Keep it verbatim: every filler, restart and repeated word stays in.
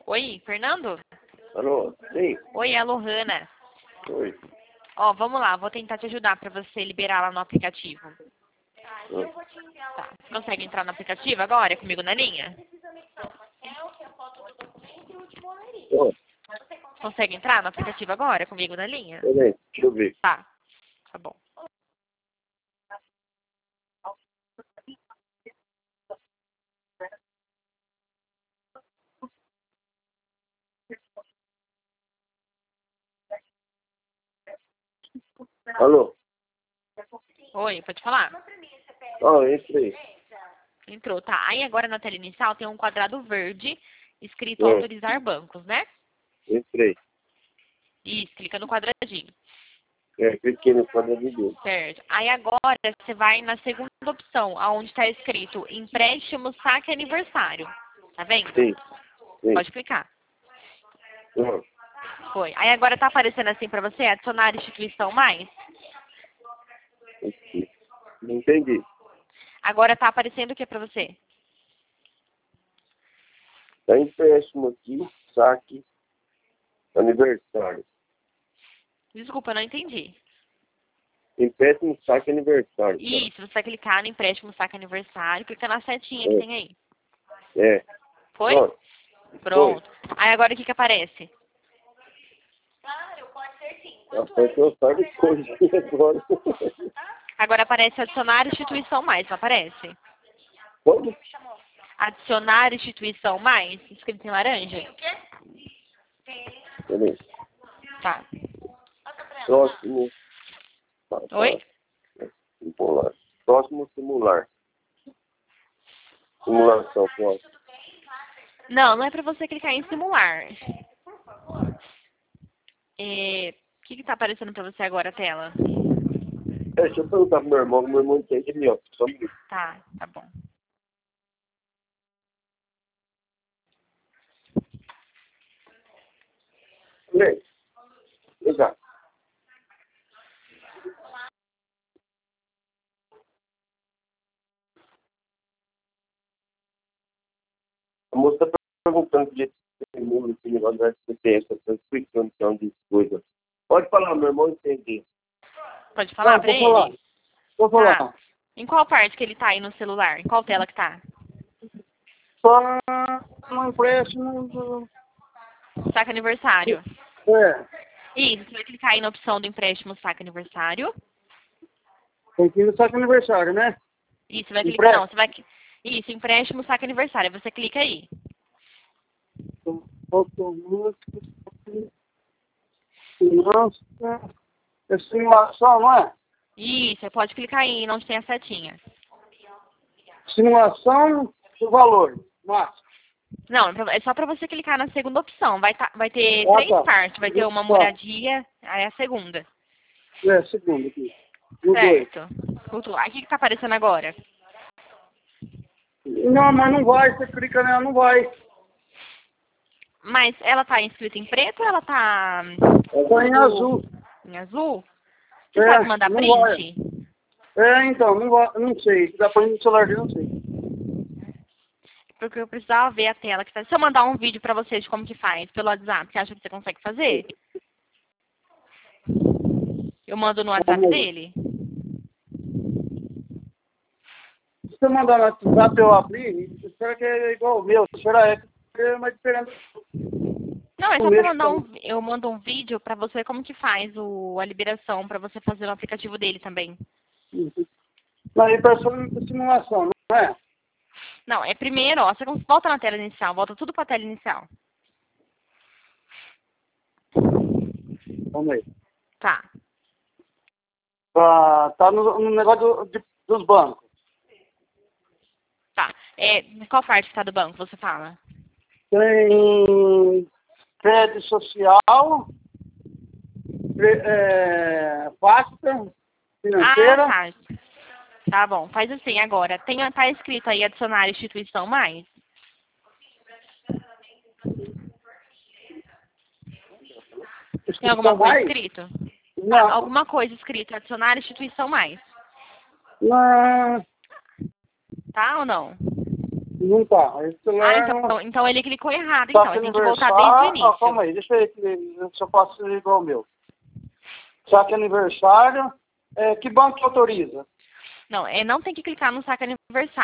Oi, Fernando? Alô? Sim. Oi, é a Lohana. Oi. Ó, vamos lá, vou tentar te ajudar pra você liberar lá no aplicativo. Oi. Tá. Você consegue entrar no aplicativo agora comigo na linha? Oi. Consegue entrar no aplicativo agora comigo na linha? Peraí, deixa eu ver. Tá. Tá bom. Alô? Oi, pode falar? Ó, entrei. Entrou, tá. Aí agora na tela inicial tem um quadrado verde escrito É, autorizar bancos, né? entrei. Isso, clica no quadradinho. É, cliquei no quadradinho. Certo. Aí agora você vai na segunda opção, onde está escrito empréstimo, saque aniversário. Tá vendo? Sim, sim. Pode clicar. Ó, Foi. Aí agora tá aparecendo assim pra você, adicionar instituição mais. aqui. Não entendi. Agora tá aparecendo o que pra você? Tá empréstimo aqui, saque, aniversário. Desculpa, eu não entendi. Empréstimo, saque, aniversário. Isso, você vai clicar no empréstimo, saque aniversário, clica na setinha que tem aí. É. É. Foi? Ó, Pronto. Aí agora o que que aparece? apareceu só depois agora. Agora aparece adicionar instituição mais, não aparece? Como? Adicionar instituição mais, escrito em laranja. Peraí. Tá. Próximo. Tá, tá. Oi? Simular. Próximo simular. Simulação, próximo. Não, não é pra você clicar em simular. É, o que que tá aparecendo pra você agora a tela? É, deixa eu perguntar pro meu irmão, meu irmão entende melhor. Só um minuto. Tá, tá bom. Lê. Exato. A moça está perguntando de mundo, esse negócio do S P T S, essa explicação de coisas. Pode falar, meu irmão entende. Pode falar Ah, pra vou falar. ele? Vou falar. Tá. Em qual parte que ele tá aí no celular? Em qual tela que tá? Só um empréstimo do... Saque aniversário. É, Isso, você vai clicar aí na opção do empréstimo saque aniversário. tem que ir no saque aniversário, né? Isso, você vai clicar. Empréstimo. Não, você vai. Isso, empréstimo saque aniversário. Você clica aí. Nossa, é simulação, não é? Isso, você pode clicar aí onde tem a setinha. Simulação do valor, máximo. Não, é pra- é só pra você clicar na segunda opção. Vai, tá, vai ter Ah, três tá. partes. Vai ter uma Tá. moradia, aí a segunda. É, segundo aqui. O dois. Certo. Outro- Aí o que que tá aparecendo agora? Não, mas não vai, você clica nela, não vai. Mas ela tá escrita em preto ou ela tá Tá em azul. em azul? Você É, pode mandar não print? É, então, não, vai, não sei. Dá pra ir no celular dele, não sei. Porque eu precisava ver a tela que tá. Se eu mandar um vídeo pra vocês de como que faz pelo WhatsApp, você acha que você consegue fazer? Eu mando no WhatsApp Vamos. dele? Se você mandar no WhatsApp, eu abrir, será que é igual o meu? Será que é mais diferente? Não, é O só pra meu mandar que um. Eu mando um vídeo pra você como que faz o, a liberação pra você fazer no aplicativo dele também. tá- Aí para simulação, não é? Não, é primeiro, ó, você volta na tela inicial, volta tudo pra tela inicial. Vamos aí. Tá. Tá, tá no, no negócio do- de- dos bancos. Tá. É, qual parte que tá do banco você fala? Tem crédito social, cre- é, pasta financeira. Ah, tá. Tá bom, faz assim agora. Tem, tá escrito aí adicionar instituição mais? Tem alguma coisa mais? escrito? Não, Ah, alguma coisa escrito, adicionar instituição mais. não, Tá ou não? Não tá. Aí você Ah, leva- então, então ele clicou errado, Saque então. Tem que voltar aniversário. desde o início. Ah, calma aí, deixa eu ver se eu faço igual o meu. Saque aniversário. É, que banco que autoriza? Não, é, não tem que clicar no saque aniversário.